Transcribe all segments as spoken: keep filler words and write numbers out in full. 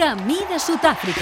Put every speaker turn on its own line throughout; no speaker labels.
Camí de Sud-àfrica.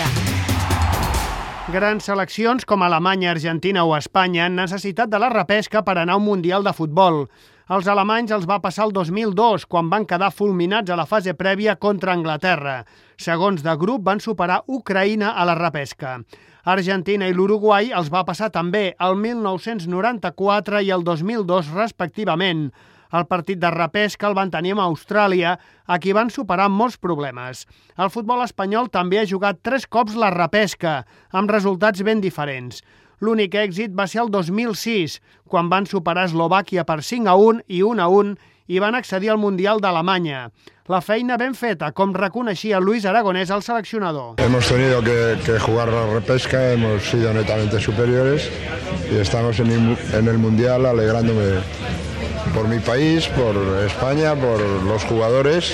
Grans seleccions com Alemanya, Argentina o Espanya han necessitat de la repesca per anar a un Mundial de futbol. Els alemanys els va passar el dos mil dos, quan van quedar fulminats a la fase prèvia contra Anglaterra. Segons de grup, van superar Ucraïna a la repesca. Argentina i l'Uruguai els va passar també el mil nou-cents noranta-quatre i el dos mil dos, respectivament. El partit de repesca el van tenir amb Austràlia, a qui van superar amb molts problemes. El futbol espanyol també ha jugat tres cops la repesca, amb resultats ben diferents. L'únic èxit va ser el dos mil sis, quan van superar Eslovàquia per cinc a un i un a un i van accedir al Mundial d'Alemanya. La feina ben feta, com reconeixia Luis Aragonés, el seleccionador.
Hemos tenido que, que jugar la repesca, hemos sido netamente superiores y estamos en el, en el Mundial alegrándome por mi país, por España, por los jugadores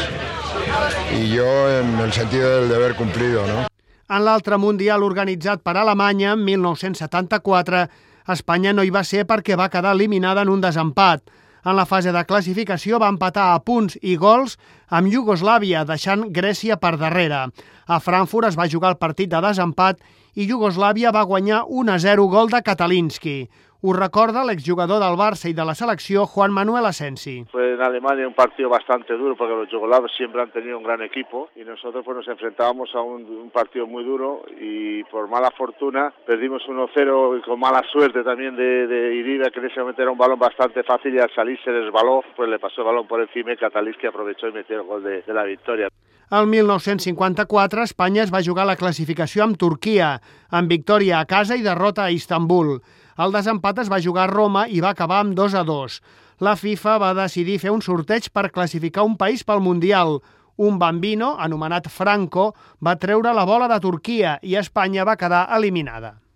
y yo en el sentido del deber cumplido, ¿no?
En l'altre Mundial organitzat per Alemanya, en mil nou-cents setanta-quatre, Espanya no hi va ser perquè va quedar eliminada en un desempat. En la fase de classificació va empatar a punts i gols amb Iugoslàvia, deixant Grècia per darrere. A Frankfurt es va jugar el partit de desempat i Iugoslàvia va guanyar un a zero, gol de Katalinski. Ho recorda l'exjugador del Barça i de la selecció, Juan Manuel Asensi.
Fue en Alemania un partido bastante duro porque los yugoslavos siempre han tenido un gran equipo y nosotros pues nos enfrentábamos a un, un partido muy duro y por mala fortuna perdimos uno cero y con mala suerte también de, de Iribe, que en ese momento era un balón bastante fácil y al salir se desbaló, pues le pasó el balón por encima y Katalinski aprovechó y metió el gol de, de la victoria.
El mil nou-cents cinquanta-quatre, Espanya es va jugar la classificació amb Turquia, amb victòria a casa i derrota a Istanbul. El desempat es va jugar a Roma i va acabar amb dos a dos. La FIFA va decidir fer un sorteig per classificar un país pel Mundial. Un bambino, anomenat Franco, va treure la bola de Turquia i Espanya va quedar eliminada.